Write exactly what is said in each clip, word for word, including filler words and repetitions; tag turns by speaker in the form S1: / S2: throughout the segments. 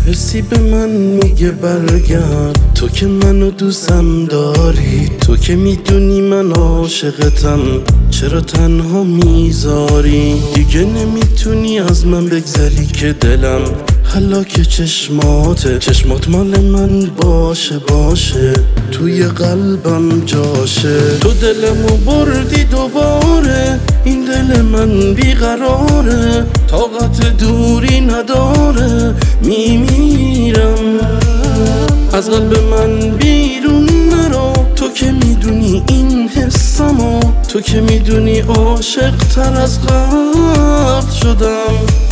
S1: حسی به من میگه برگرد، تو که منو دوستم داری، تو که میدونی من عاشقتم، چرا تنها میذاری؟ دیگه نمیتونی از من بگذری که دلم حالا که چشماته، چشمات مال من باشه باشه، توی قلبم جاشه. تو دلمو بردی دوباره، این دل من بیقراره، طاقت دوری نداره، میمیرم. از قلب من بیرون نرو، تو که میدونی این حسمو، تو که میدونی عاشق تر از قبل شدم.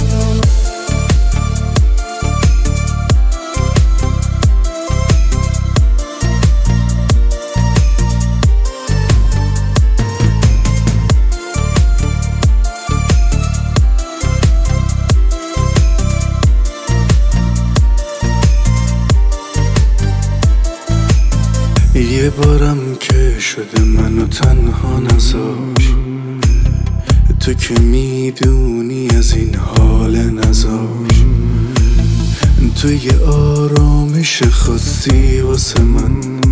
S2: یه بارم که شده منو تنها نذار، تو که میدونی از این حال نذار. تو یه آرامش خاصی واسه من،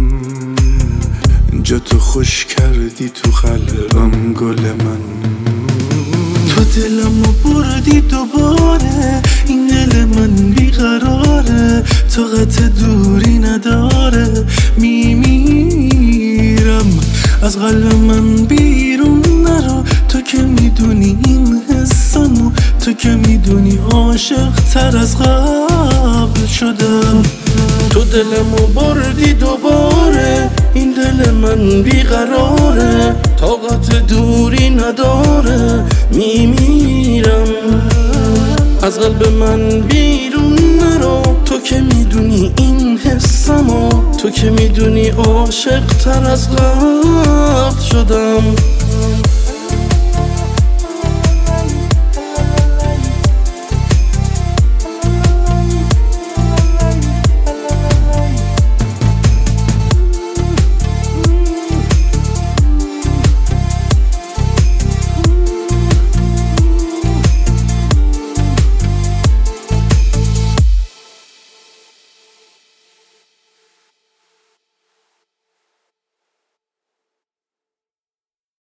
S2: جا تو خوش کردی تو قلبم گل من. تو دلمو بردی دوباره، این دل من بیقراره، طاقت دوری نداره، میمیرم. از قلب من بیرون نرو، تو که میدونی این حسمو، تو که میدونی عاشق تر از قبل شدم.
S1: تو دلمو بردی دوباره، این دل من بیقراره، طاقت دوری نداره، میمیرم. از قلب من بیرون نرو، تو که میدونی این حسمو، تو که میدونی عاشق تر از قبل شدم.